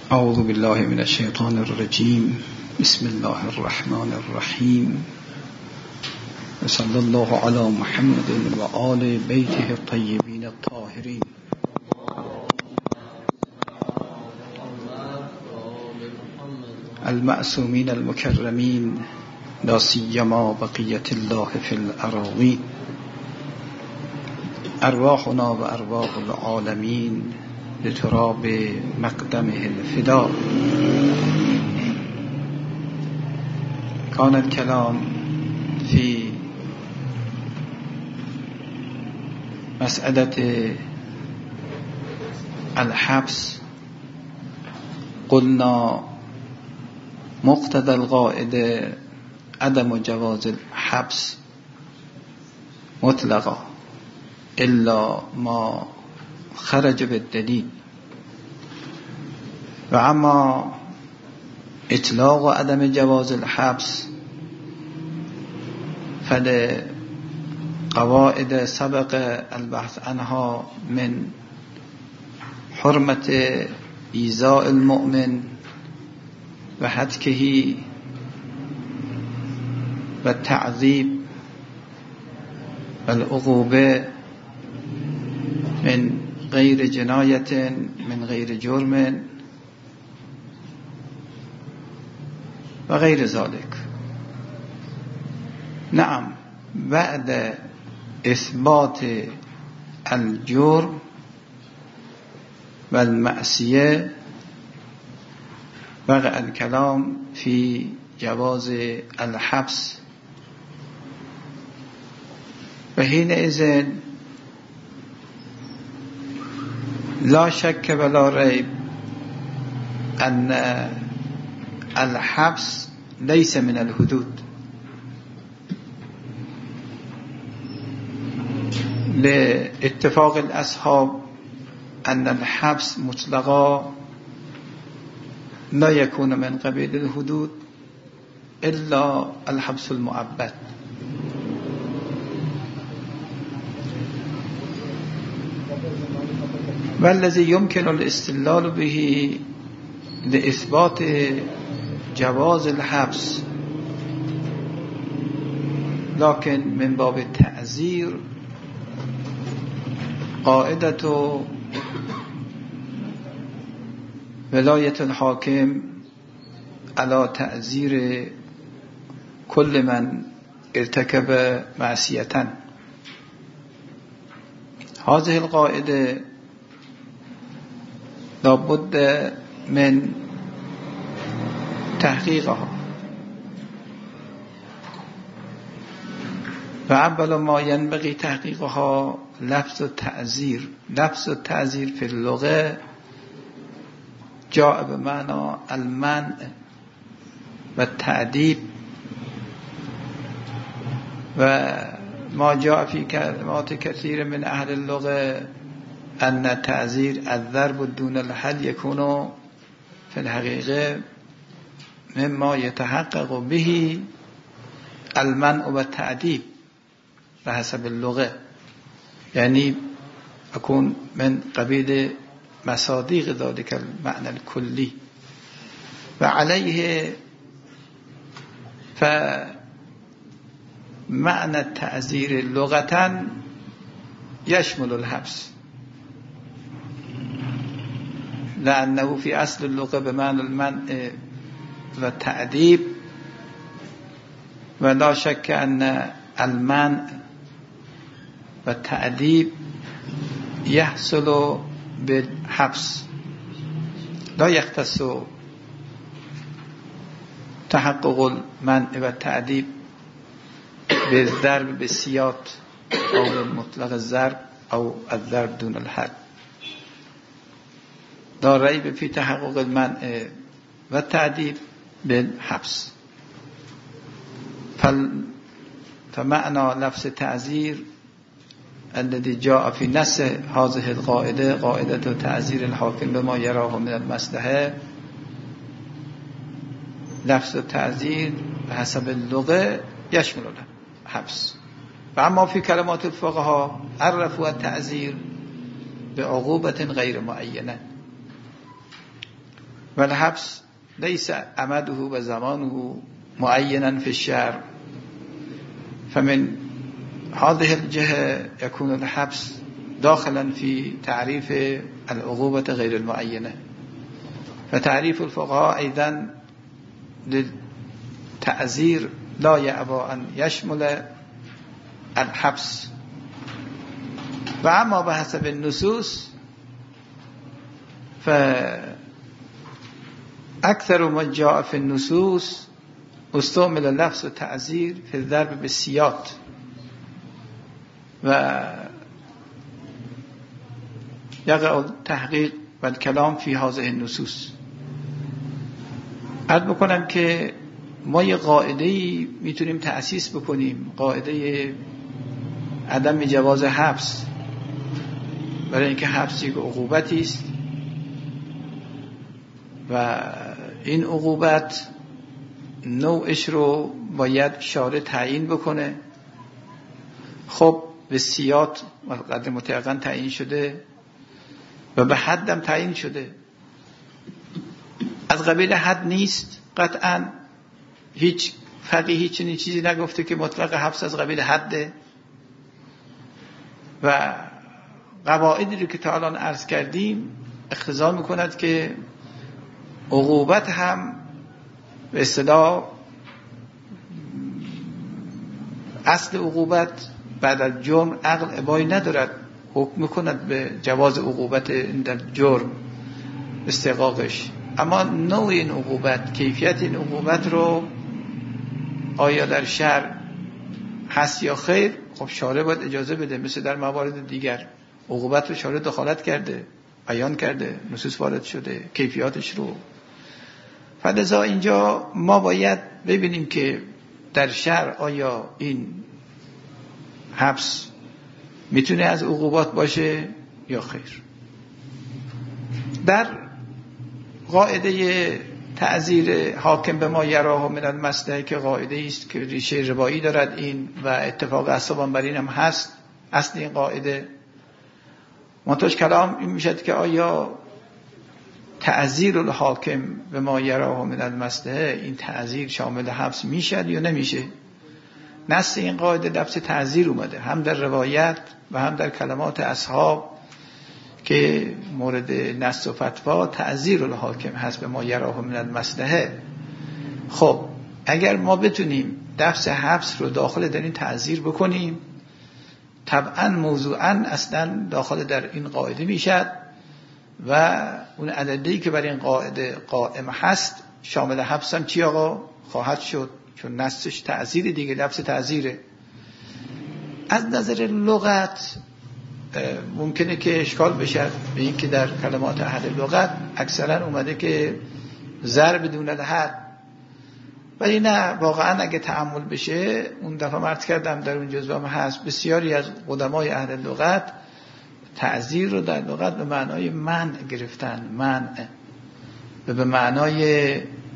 اعوذ بالله من الشیطان الرجیم. بسم الله الرحمن الرحیم. صلی الله علی محمد و آل بیته الطیبین الطاهرین. المعصومین المکرمین، لا سیما بقیة الله فی الأراضین. ارواحنا و ارواح العالمین لتراب مقدمه الفدا. كان الكلام في مسألة الحبس. قلنا مقتضى القاعدة عدم جواز الحبس مطلقا إلا ما خرج بالدلیل، و اما اطلاق و عدم جواز الحبس فلقواعد سبق البحث عنها من حرمة ایذاء المؤمن و هتکه و تعذیب و العقوبه من غیر جنایت من غیر جرم و غیر ذلك. نعم، بعد اثبات الجرم و المعصیه وقع الكلام في جواز الحبس، و حينئذ لا شك ولا ريب أن الحبس ليس من الحدود، لاتفاق الأصحاب أن الحبس مطلقا لا يكون من قبيل الحدود إلا الحبس المؤبد. والذي يمكن الاستدلال به لإثبات جواز الحبس لكن من باب التعزير قاعدة ولاية الحاكم على تعزير كل من ارتكب معصية. هذه القاعدة لابد من تحقيقها، فأول ما ينبغي تحقيقها لفظ التعزير. لفظ التعزير في اللغة جاء بمعنى المنع والتأديب، وما جاء في كلمات كثير من أهل اللغة أن التعزير الضرب دون الحل يكون في الحقيقة مما يتحقق به المنع والتأديب بحسب اللغة، يعني أكون من قبيل مصادیق ذلك المعنى الكلي. وعليه فمعنى التعزير لغة يشمل الحبس، لأنه في أصل اللغة بمعنى المنع والتأديب، ولا شك أن المنع والتأديب يحصل بالحبس، لا يختص تحقق المنع والتأديب بالضرب بالسياط أو بالمطلق الضرب أو الضرب دون الحد. لا ريب في تحقق المنع والتأديب بالحبس. فمعنى لفظ تعزير الذي جاء في نص هذه القاعدة قاعدة تعزير الحاكم بما يراه من المصلحة، لفظ التعزير بحسب اللغة يشمل الحبس. فأما في كلمات الفقهاء عرفوا التعزير بعقوبة غير معينة، والحبس ليس عمده وزمانه معينا في الشرع، فمن هذه الجهة يكون الحبس داخلا في تعريف العقوبة غير المعينة. فتعريف الفقهاء أيضا للتعزير لا يأبى أن يشمل الحبس. وأما بحسب النصوص فأكثر ما جاء في النصوص استعمل لفظ التعزير في الضرب بالسياط، ويقع التحقيق والكلام في هذه النصوص. عرض بکنم که ما یه قاعده‌ای میتونیم تأسیس بکنیم، قاعده عدم جواز حبس، برای اینکه حبس یک عقوبتی است و این عقوبت نوعش رو باید شارع تعیین بکنه. خب به سیاط و قدر متعقن تعیین شده و به حدم تعیین شده. از قبیل حد نیست قطعا، هیچ فقیهی چنین چیزی نگفته که مطلق حبس از قبیل حده. و قواعدی رو که تا الان عرض کردیم اقتضا میکند که عقوبت هم به اصطلاح اصل عقوبت بعد از جرم عقل ابایی ندارد حکم میکند به جواز عقوبت در جرم استحقاقش، اما نوع این عقوبت، کیفیت این عقوبت رو آیا در شرع هست یا خیر، خب شارع باید اجازه بده. مثل در موارد دیگر عقوبت رو شارع دخالت کرده، بیان کرده، نصوص وارد شده کیفیاتش رو. فلذا اینجا ما باید ببینیم که در شرع آیا این حبس میتونه از عقوبات باشه یا خیر. در قاعده تعزیر حاکم به ما یراه من المصلحه که قاعده است که ریشه روایی دارد این و اتفاق اصحابان بر این هم هست، اصل این قاعده منتهاش کلام این میشد که آیا تعزیر الحاکم به ما یراه من المصلحه، این تعزیر شامل حبس میشد یا نمیشه؟ نص این قاعده لفظ تعزیر اومده هم در روایت و هم در کلمات اصحاب که مورد نص و فتوا تعزیر الحاکم هست به ما یراه من المصلحه. خب اگر ما بتونیم لفظ حبس رو داخل در این تعزیر بکنیم، طبعا موضوعا اصلا داخل در این قاعده میشد و اون ادله‌ای که برای این قاعده قائم هست شامل حبس هم چی آقا خواهد شد، چون نصش تعزیر دیگه، لفظ تعزیره. از نظر لغت ممکنه که اشکال بشه به این که در کلمات اهل لغت اکثرا اومده که ضرب بدون الحد، ولی نه، واقعا اگه تأمل بشه، اون دفعه عرض کردم در اون جزوه هست، بسیاری از قدمای اهل لغت تعزیر رو در لغت به معنای منع گرفتن، منع و به معنای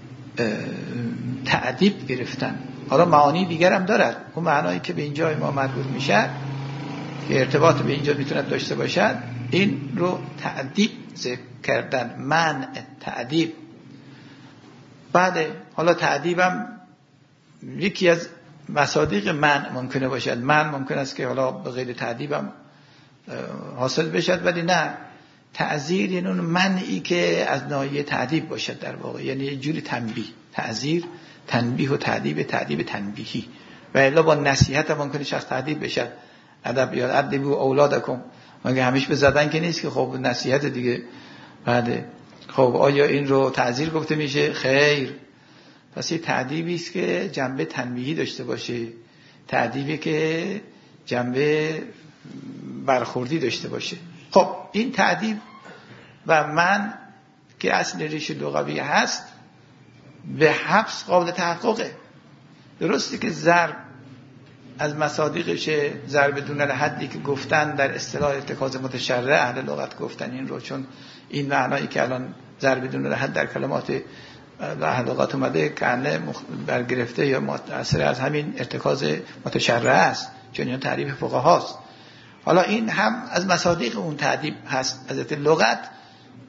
تعذیب گرفتن. حالا معانی دیگر هم دارد، اون معنایی که به اینجا ما مربوط میشه که ارتباط به اینجا میتونه داشته باشد، این رو تعذیب ذکر کردن، منع، تعذیب. بعد حالا تعذیب هم یکی از مصادیق منع ممکنه باشد. منع ممکن است که حالا به غیر تعذیب هم حاصل بشد، ولی نه، تعزیر یعنی اون منعی که از ناحیه تعذیب باشد در واقع، یعنی یه جوری تنبیه. تعزیر تنبیه و تعذیب تنبیهی، و الا با نصیحت هم ممکنه شخص تعذیب بشد. ادب یا ادبوا اولادکم، مگه همیشه به زدن که نیست که، خب نصیحت دیگه. بعد خب آیا این رو تعزیر گفته میشه؟ خیر. پس یه تعذیبی است که جنبه تنبیهی داشته باشه، تعذیبی که جنبه برخوردی داشته باشه. خب این تعذیب و من که اصل ریش لغوی هست به حبس قابل تحققه. درسته که ضرب از مصادیقش ضرب دون الحدی که گفتن در اصطلاح ارتکاز متشرع اهل لغت گفتن این رو، چون این معنایی که الان ضرب دون الحد در کلمات اهل لغت اومده که برگرفته یا متأثر از همین ارتکاز متشرع است، چون این تعریف فقهاست. حالا این هم از مصادیق اون تعذیب هست. از لغت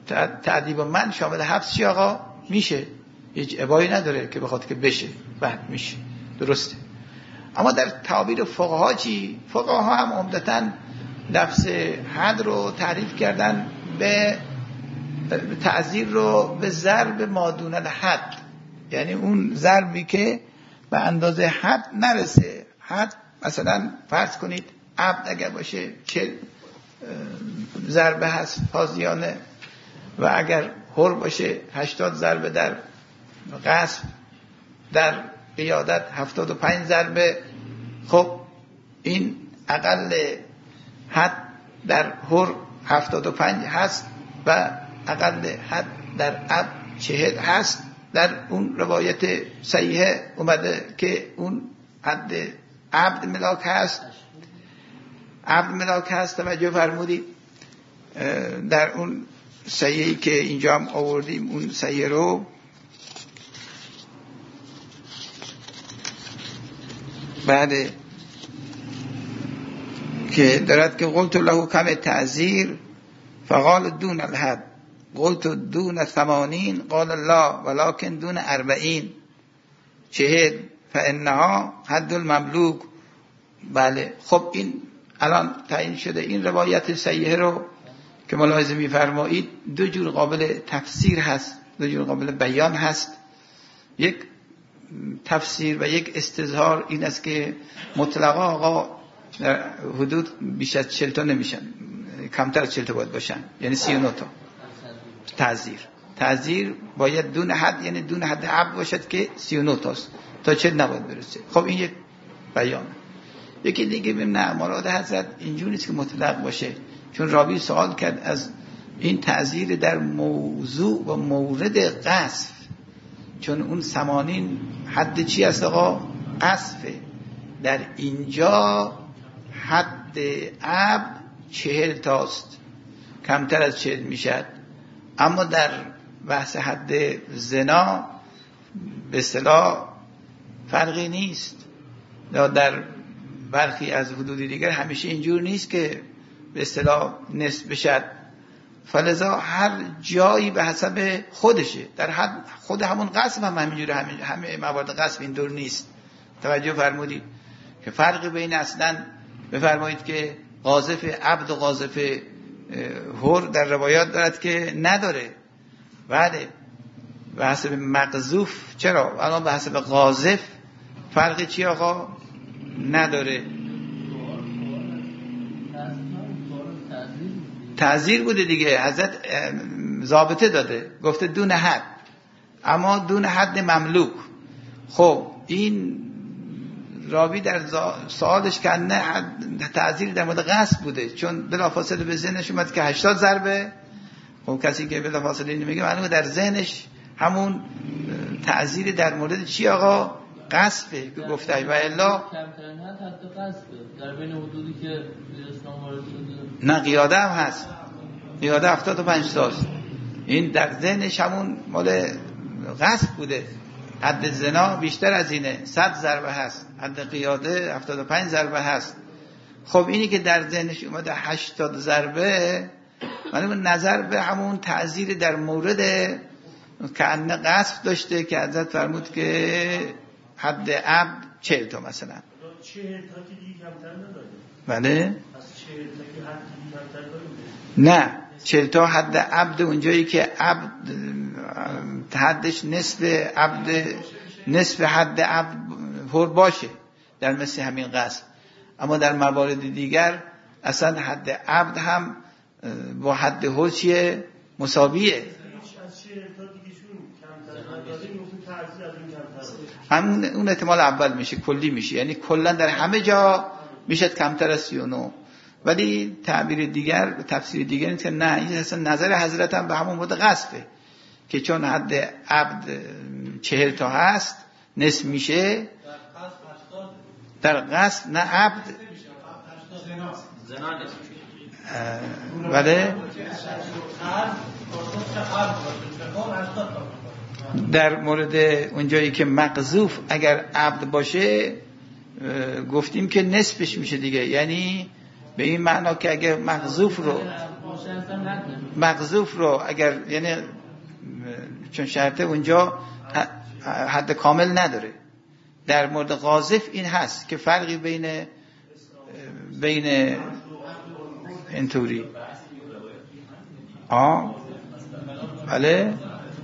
تعذیب من شامل حبس چی آقا میشه، هیچ ابایی نداره که بخواد که بشه، بعد میشه، درسته. اما در تعبیر فقها چی؟ فقها هم عمدتاً لفظ حد رو تعریف کردن به تعذیر رو به ضرب ما دون الحد، یعنی اون ضربی که به اندازه حد نرسه. حد مثلا فرض کنید عبد اگر باشه 40 ضربه هست تازیانه، و اگر حر باشه 80 ضربه، در غصب در قیادت 75 ضربه. خب این اقل حد در حر 75 هست و اقل حد در عبد 40 هست. در اون روایت صحیحه اومده که اون حد عبد ملاک هست، عبد ملاک هست. توجه فرمودید در اون صحیحی که اینجا هم آوردیم، اون صحیح رو بعد که دارد که قلت له کم تعذیر فقال دون الحد، قلت دون 80 قال لا ولكن دون 40 فانها حد المملوک. بله خب این الان تعیین شده. این روایت صحیحه رو که ملاحظه می‌فرمایید دو جور قابل تفسیر هست، دو جور قابل بیان هست. یک تفسیر و یک استظهار این است که مطلقا آقا در حدود بیش از 40 تا نمیشن، کمتر از 40 تا باید باشن، یعنی 39 تا تعذیر باید دون حد، یعنی دون حد عبد باشد که 39 تاست، تا 40 نباید برسه. خب این یک بیان. یکی دیگه ببین نه، مراد حضرت اینجوری نیست که مطلق باشه، چون راوی سوال کرد از این تعذیر در موضوع و مورد قذف، چون اون 80 حد چی است آقا؟ قذفه. در اینجا حد عبد 40 تاست، کمتر از 40 میشد. اما در بحث حد زنا به اصطلاح فرقی نیست. در برخی از حدود دیگر همیشه اینجور نیست که به اصطلاح نصف بشد، فلذا هر جایی به حسب خودشه. در حد خود همون قصب هم همینجوره، همه موارد قصب این دور نیست. توجه فرمودید که فرق بین اصلا بفرمایید که قاذف عبد و قاذف حر در روایات دارد که نداره. بله به حسب مقذوف چرا؟ الان به حسب قاذف فرقی چی آقا؟ نداره. تعذیر بوده دیگه، حضرت ضابطه داده، گفته دون حد، اما دون حد مملوک. خب این راوی در سوالش که نه تعذیر در مورد غصب بوده، چون بلافاصله به ذهنش اومد که 80 ضربه. خب کسی که بلافاصله اینو میگه معلومه در ذهنش همون تعذیر در مورد چی آقا؟ قصفه که گفته. و الا در بین حدودی که اسلام وارد شده نه قیاده هم هست، قیاده 75 تاست. این در ذهنش همون مال قصف بوده. حد زنا بیشتر از اینه، 100 ضربه هست، حد قیاده 75 ضربه هست. خب اینی که در ذهنش اومده 80 ضربه، معلومه نظر به همون تعذیر در مورد که ان قصف داشته که حضرت فرمود که حد عبد 40 تا مثلا 40 تا که دیگه کمتر نداره. بله از 40 تا که حد دیگه کمتر داره. نه 40 تا حد عبد اونجایی که عبد حدش نصف حد عبد حر باشه در مثل همین قصد. اما در موارد دیگر اصلا حد عبد هم با حد حر چیه؟ مساویه. از 40 تا دیگه شون کمتر نداره، میگفتن تعذیر از این کمتر. همون اون احتمال اول میشه، کلی میشه، یعنی کلا در همه جا میشه کمتر از 39. ولی تعبیر دیگر، تفسیر دیگر اینه که نه، این اصلا نظر حضرت هم به همون مورد قصفه که چون حد عبد 40 تا هست نصف میشه. در قصف نه عبد زنا نصف میشه. بله در مورد اونجایی که مقذوف اگر عبد باشه گفتیم که نصفش میشه دیگه، یعنی به این معنا که اگر مقذوف رو مقذوف رو اگر یعنی چون شرطه اونجا حد کامل نداره. در مورد قاذف این هست که فرقی بین اینطوری بله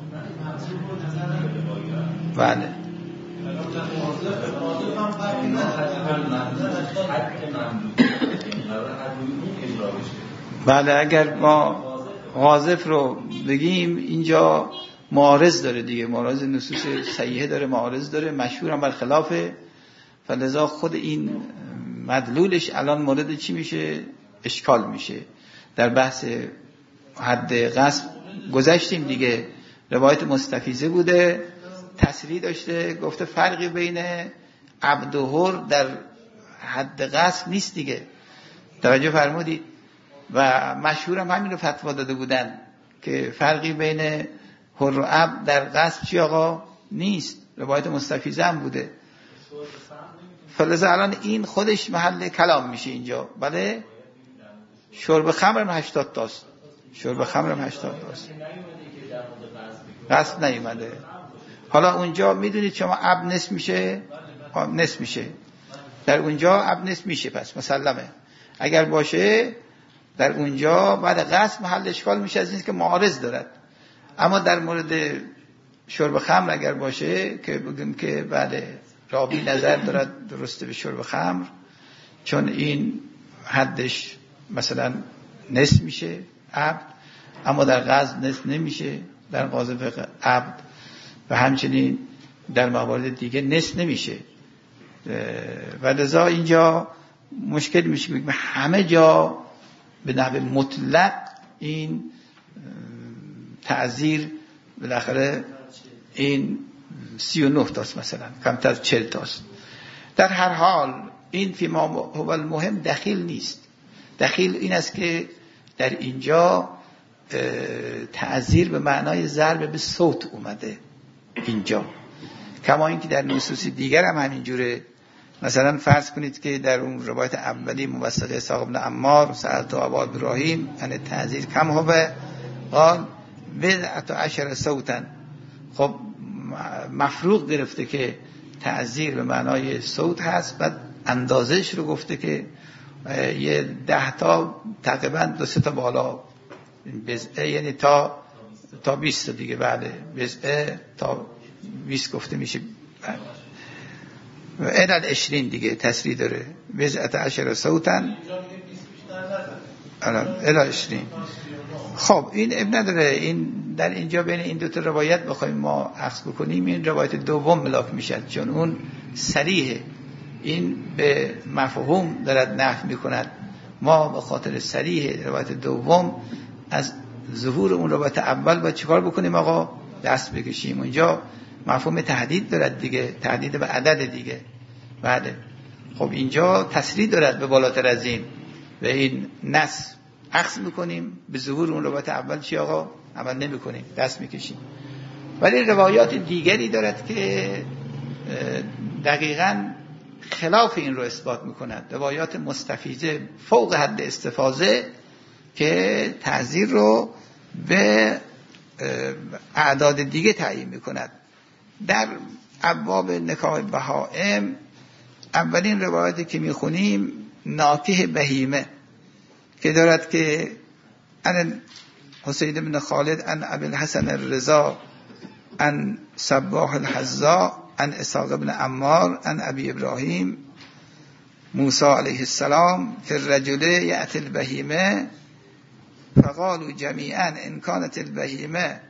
بله اگر ما قاذف رو بگیم اینجا معارض داره دیگه، معارض نصوص صحیحه داره، معارض داره، مشهور هم برخلافه، فلذا خود این مدلولش الان مورد چی میشه؟ اشکال میشه. در بحث حد قصد گذشتیم دیگه، روایت مستفیضه بوده، تصریح داشته، گفته فرقی بین عبد و حر در حد قصد نیست دیگه. توجه فرمودید؟ و مشهور هم همین رو فتوا داده بودن که فرقی بین حر و عبد در قصد چی آقا نیست، روایت مستفیضه هم بوده. فلذا الان این خودش محل کلام میشه اینجا. بله شرب خمر هم 80 تاست، شرب خمر هم 80 تاست، قصد نیومده. حالا اونجا میدونید شما عبد نصف میشه، نصف میشه در اونجا، عبد نصف میشه، پس مسلمه اگر باشه در اونجا بعد قصد محل اشکال میشه، از این که معارض دارد. اما در مورد شرب خمر اگر باشه که بگیم که بله راوی نظر دارد درسته به شرب خمر، چون این حدش مثلا نصف میشه عبد، اما در قصد نصف نمیشه در قاذف عبد، و همچنین در موارد دیگه نصف نمیشه. و لذا اینجا مشکل میشه که همه جا به نحو مطلق این تعزیر بالاخره این 39 تاست، مثلا کمتر 40 تاست. در هر حال این فی ما هو المهم دخیل نیست. دخیل این است که در اینجا تعزیر به معنای ضرب به صوت اومده اینجا، کما اینکه در نصوص دیگر هم همینجوره. مثلا فرض کنید که در اون روایت اولی موثق اسحاق بن عمار سألت ابا ابراهیم ان تعزیر کم هو قال 10 صوتا. خب مفروق گرفته که تعزیر به معنای صوت هست، بعد اندازش رو گفته که یه 10 تا تقریبا 2-3 تا بالا بزعه، یعنی تا 20 دیگه. بله بزعه تا 20 گفته میشه. الى 20 دیگه تصریح داره، 10 صوتا الى 20. خب این اب نداره، این در اینجا بین این دو تا روایت بخوایم ما عکس بکنیم این روایت دوم ملاک میشد، چون اون صریحه، این به مفهوم دارد نفی میکند. ما به خاطر صریح روایت دوم از ظهور اون روایت اول باید چیکار بکنیم آقا؟ دست بکشیم. اونجا مفهوم تهدید دارد دیگه، تهدید به عدد دیگه. بعد خب اینجا تصریح دارد به بالاتر از این، به این نص عکس میکنیم، به ظهور اون روایت اول چی آقا؟ عمل نمیکنیم، دست میکشیم. ولی روایات دیگری دارد که دقیقاً خلاف این رو اثبات میکند، روایات مستفیضه فوق حد استفاضه که تعزیر رو به اعداد دیگه تعیین میکند. در ابواب نکاح بهائم اولین روایتی که میخونیم ناکح بهیمه که دارد که ان حسین بن خالد ان ابی الحسن الرضا ان صباح الحذاء ان اسحاق بن عمار ان ابی ابراهیم موسی علیه السلام فی الرجل یأتی البهیمه فقالوا جمیعا ان كانت البهیمه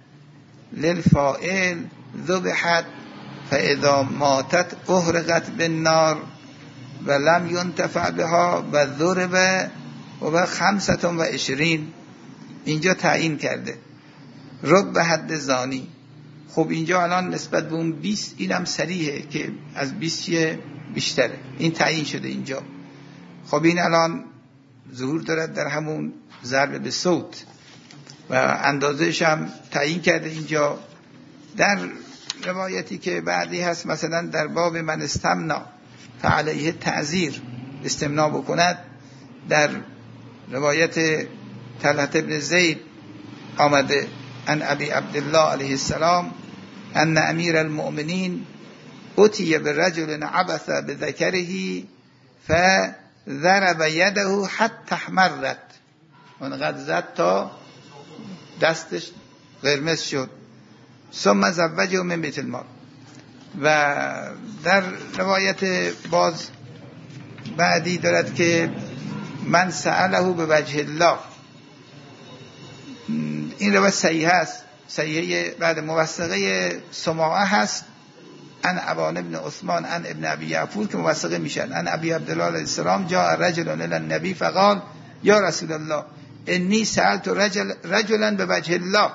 للفاعل ذبحت فاذا ماتت احرقت بالنار ولم ينتفع بها و ضرب و 25. اینجا تعیین کرده رب حد زانی. خب اینجا الان نسبت به اون 20 اینم صریحه که از 20 بیشتره، این تعیین شده اینجا. خب این الان ظهور دارد در همون ضرب به صوت و اندازهش هم تعیین کرده اینجا. در روایتی که بعدی هست مثلا در باب من استمنا فعلیه تعزیر، استمنا بکند، در روایت طلحة ابن زید آمده ان ابی عبدالله علیه السلام ان امیر المؤمنین اتی برجل عبث بذکره فضرب یده حتی احمرت، اونقدر زد تا دستش قرمز شد. ثم زوجه من بیت المال. و در روایت باز بعدی دارد که من سأله به وجه الله. این روایت صحیح است، صحیحه بعد موثقه سماعه هست ان ابان ابن عثمان ان ابن ابی یعفور که موثقه میشن ان ابی عبدالله علیه السلام جاء رجل الی النبی فقال یا رسول الله انی سألت رجلا به وجه الله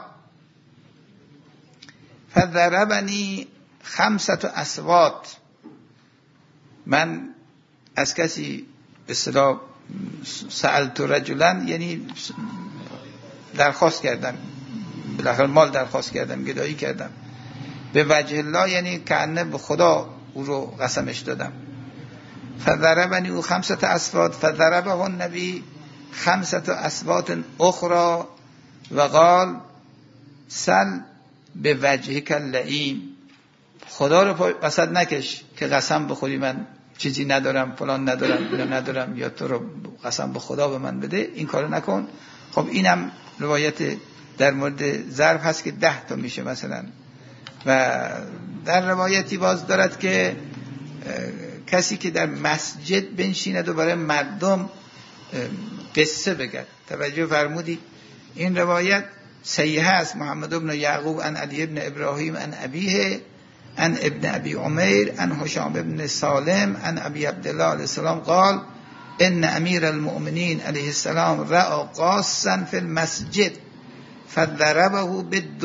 فضربنی 5 اسوات. من از کسی به اصطلاح سألت رجلا یعنی درخواست کردم، بالاخره مال درخواست کردم، گدایی کردم. به وجه الله یعنی کأنه به خدا او رو قسمش دادم. فضربنی او 5 اسوات فضربه النبی 5 اسوات اخرى و قال سل به وجهک اللئیم، خدا رو وسط نکش که قسم بخوری من چیزی ندارم، فلان ندارم، اینا ندارم، یا تو رو قسم به خدا به من بده، این کارو نکن. خب اینم روایت در مورد ضرب هست که 10 تا میشه مثلا. و در روایتی باز دارد که کسی که در مسجد بنشیند و برای مردم قصه بگد. توجه فرمودید این روایت صحیح است. محمد ابن یعقوب ان علی ابن ابراهیم ان ابیه ان ابن ابی عمیر ان هشام ابن سالم ان ابی عبدالله علیه السلام قال ان امیر المؤمنین علیه السلام رأى قاصا فی المسجد فضربه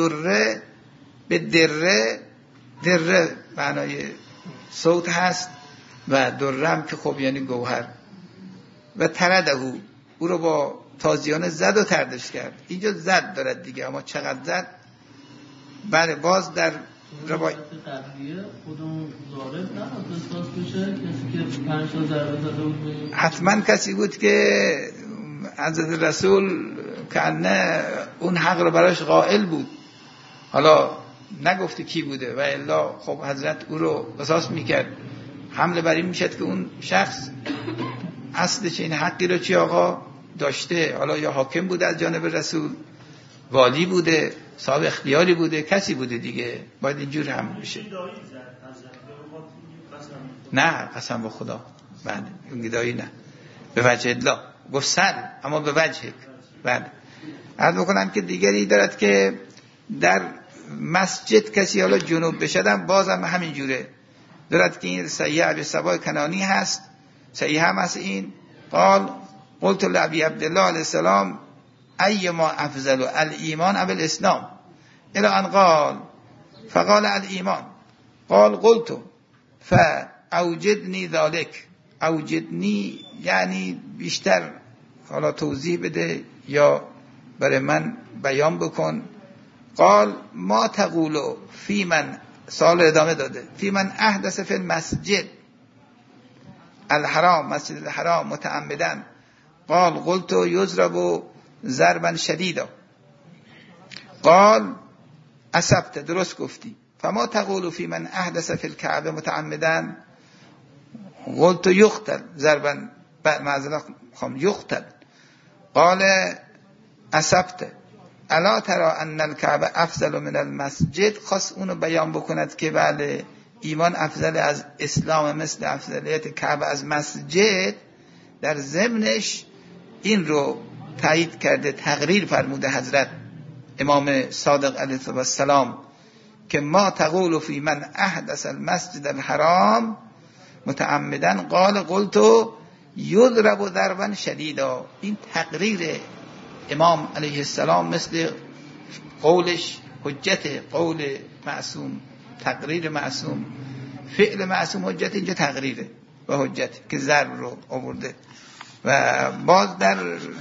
بالدره، دره معنای صوت هست و درم که خب یعنی گوهر، و ترده او رو با تازیانه زد و تردش کرد. اینجا زد دارد دیگه، اما چقدر زد؟ بله باز در روایت قبلیه خودمون ضارب نه احساس بشه کسی که 5 تا ضربه زده بود، حتما کسی بود که حضرت رسول کنه اون حق رو براش قائل بود، حالا نگفته کی بوده و الا خب حضرت او رو قصاص میکرد. حمله بر این میشد که اون شخص اصلش این حقی رو چی آقا داشته، حالا یا حاکم بوده از جانب رسول، والی بوده، صاحب اختیاری بوده، کسی بوده دیگه، باید اینجور هم بشه. نه قسم به خدا، بله اون گدایی نه، به وجه الله گفت سر اما به وجهک. بله عرض بکنم که دیگری دارد که در مسجد کسی حالا جنوب بشدم بازم همین جوره دارد که این صحیح ابی سبا کنانی هست، صحیح هم هست. این قال قلت لعبی عبدالله علیه السلام ایما افضل الایمان ام الاسلام الى ان قال فقال الایمان قال قلت فاوجدنی ذلك، اوجدنی یعنی بیشتر حالا توضیح بده یا برای من بیان بکن. قال ما تقول فی من، سوال ادامه داده، فی من احدث فی المسجد الحرام، مسجد الحرام متعمدا. قال قلت یضرب ضربا شدیدا. قال اصبت، درست گفتی. فما تقول فی من احدث فی الکعبه متعمدا. قلت یقتل ضربا معذرت یقتل. قال اصبت الا ترى ان الکعبه افضل من المسجد. خواست اونو بیان بکند که بله ایمان افضل از اسلام مثل افضلیت کعبه از مسجد. در ضمنش این رو تایید کرده، تقریر فرموده حضرت امام صادق علیه السلام که ما تقول فی من احدث المسجد الحرام متعمدا قال قلت یضرب ضربا شدیدا. این تقریر امام علیه السلام مثل قولش حجت، قول معصوم تقریر معصوم، فعل معصوم حجت، اینجا تقریره و حجت که ضرب رو آورده. و باز در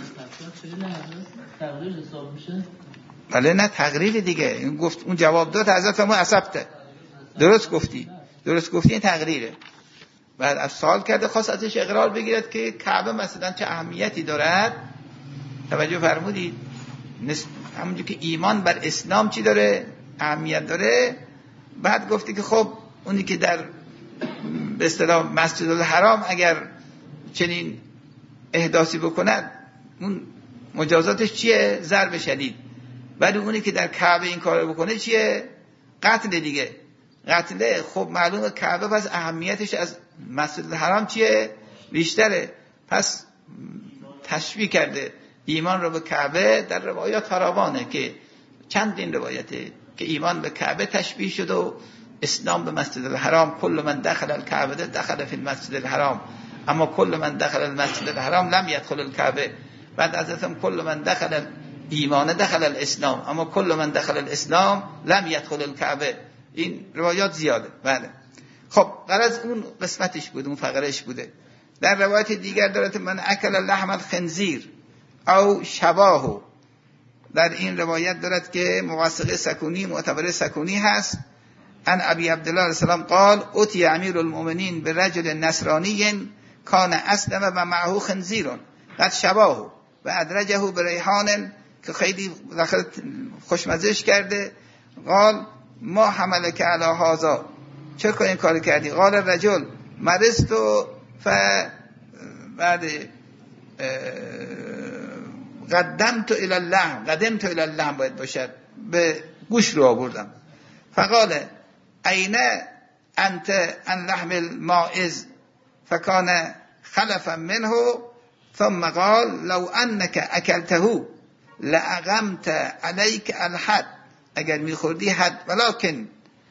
تقریر حساب میشه. بله نه تقریر دیگه، این گفت اون جواب داد حضرت ما اصبته، درست گفتی این تقریره. بعد از سوال کرده خواست ازش اقرار بگیرد که کعبه مثلا چه اهمیتی دارد توجه فرمودید؟ همونجور که ایمان بر اسلام چی داره؟ اهمیت داره. بعد گفتی که خب اونی که در به اصطلاح مسجد الحرام اگر چنین احداثی بکند اون مجازاتش چیه؟ ضرب شدید. ولی اونی که در کعبه این کارو بکنه چیه؟ قتل دیگه. قتله. خب معلومه کعبه پس اهمیتش از مسجد الحرام چیه؟ بیشتره. پس تشبیه کرده ایمان رو به کعبه. در روایات فراوانه که چندین روایته که ایمان به کعبه تشبیه شده و اسلام به مسجد الحرام. کل من دخل الکعبه دخل فی المسجد الحرام، اما کل من دخل المسجد الحرام لم يدخل الکعبه. بعد ازتم کل من دخل ایمان دخل الاسلام، اما کل من دخل الاسلام لم يدخل الکعبه. این روایات زیاده. بله. خب غرض اون قسمتش بود، اون فقرش بوده. در روایت دیگر دارد من اکل لحم الخنزیر او شباهو. در این روایت دارد که موثقه سکونی، معتبر سکونی هست. ان ابی عبدالله علیه السلام قال اتی امیر المؤمنین برجل نصرانی کان اسلم و معه خنزیر قد شباهو و ادرجه بریحان، که خیلی خوشمزهش کرده. قال ما حملک علی هذا، چرا این کار کردی؟ قال الرجل مرضت بعد قدمت الی اللحم باید باشد، به گوش رو آوردم. فقال این انت عن لحم الماعز فکان خلفا منه، ثم قال لو انك اکلته لاقمت علیک الحد، اگر میخوردی حد، ولکن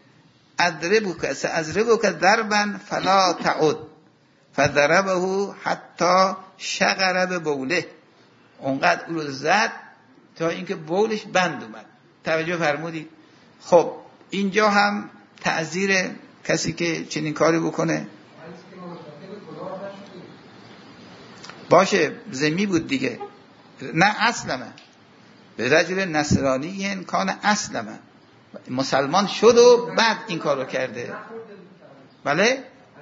سأضربك ضربا فلا تعد، فضربه حتی شغر ببوله. اونقدر او رو زد تا اینکه بولش بند اومد. توجه فرمودید؟ خب اینجا هم تعذیر کسی که چنین کاری بکنه باشه، ذمی بود دیگه. نه اسلمه به رجل نصرانی کان اسلمه، مسلمان شد و بعد این کارو کرده. بله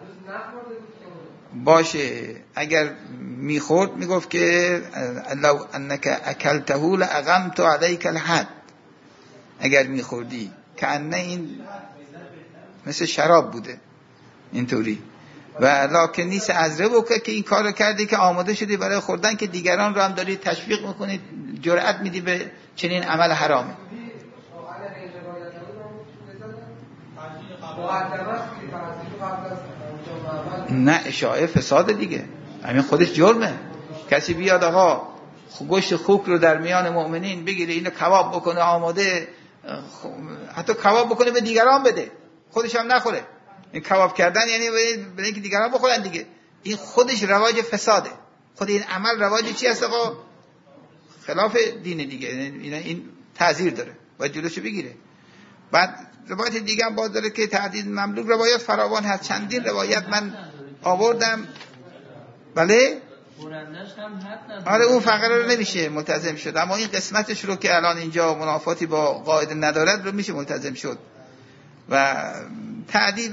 باشه، اگر میخورد میگفت که لو انک اکلته لاقمت علیک الحد، اگر میخوردی. که انه این مثل شراب بوده اینطوری. و لکن نیست عذره بکن که این کارو کردی که آماده شدی برای خوردن، که دیگران رو هم داری تشویق میکنی، جرأت میدی به چنین عمل حرامه. نه اشاعه فساد دیگه، همین خودش جرمه. کسی بیاد آقا گوشت خوک رو در میان مؤمنین بگیره، اینو کباب بکنه آماده، حتی کباب بکنه به دیگران بده، خودش هم نخوره. این کباب کردن یعنی به اینکه دیگران بخورن دیگه. این خودش رواج فساده. خود این عمل رواج چی هست آقا؟ خلاف دین دیگه. این تعذیر داره، باید جلوشو بگیره. بعد روایت دیگه هم باز داره که تعدید مملوک، روایت فراوان هست. چندین روایت من آوردم. بله آره اون فقره رو نمیشه ملتزم شد، اما این قسمتش رو که الان اینجا منافاتی با قاعده ندارد رو میشه ملتزم شد. و تعذیب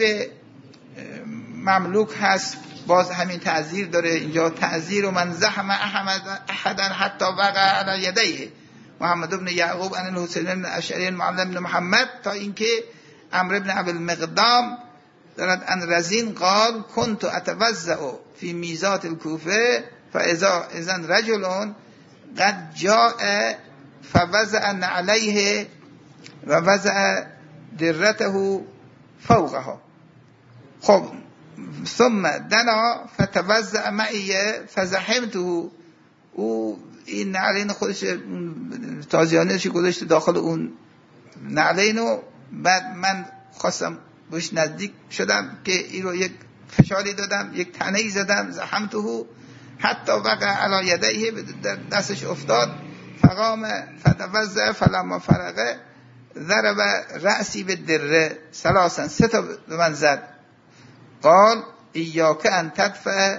مملوک هست، باز همین تعذیر داره اینجا. تعذیر و من زحم احدا حتی وقع علی یدیه محمد بن یعقوب ان الحسین بن اشعری معلم بن محمد، تا اینکه عمرو بن ابی المقدام دارد ان رزین قال كنت اتوضأ فی میزات الکوفه فاذا اذن رجل قد جاء فوضع علیه و وضع درته فوقها. خب ثم دنا فتوضأ معي فزحمته. او این نعلین خودش تازیانش گذاشته داخل اون نعلینو، بعد من خواستم بهش نزدیک شدم که این رو یک فشاری دادم، یک تنهی زدم، زحمته حتی وقع علی یدیه، در دستش افتاد. فقام فتوضأ فلما فرغ ضرب رأسی به دره ثلاثا، 3 تا به من زد. قال ایاک ان تدفع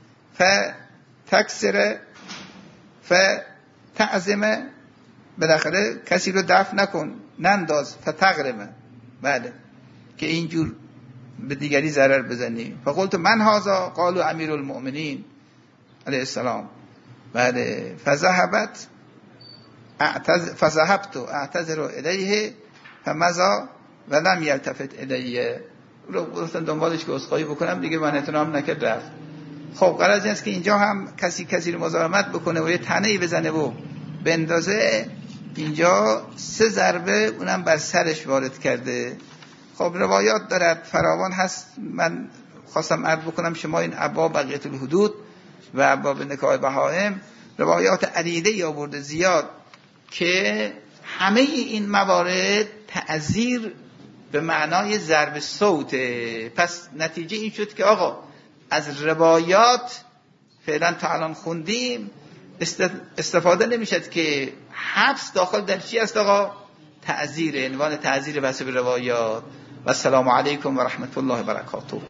فتکسر فتعزم، بالاخره کسی رو دفع نکن، ننداز، فتغرمه، بله، که اینجور به دیگری ضرر بزنی. فقلت من هذا؟ قالوا امیر المؤمنین علیه السلام. بله فذهبت اعتذر الیه فمضى ولم یلتفت الیه. رو گفتم دنبالش که عذرخواهی بکنم، دیگه من اعتنام نکرد رفت. خب قرار است که اینجا هم کسی رو مزاحمت بکنه و یه تنه‌ای بزنه و بندازه، اینجا 3 ضربه اونم بر سرش وارد کرده. خب روایات دارد فراوان هست، من خواستم عرض بکنم شما این ابواب بقیت الحدود و ابواب نکاح بهائم روایات عدیده آورده زیاد که همه این موارد تعزیر به معنای ضرب صوته. پس نتیجه این شد که آقا از روایات فعلا تا الان خوندیم استفاده نمیشد که حبس داخل در چی است آقا؟ تعزیر، عنوان تعزیر بحث به روایات. و السلام علیکم و رحمت الله و برکاته.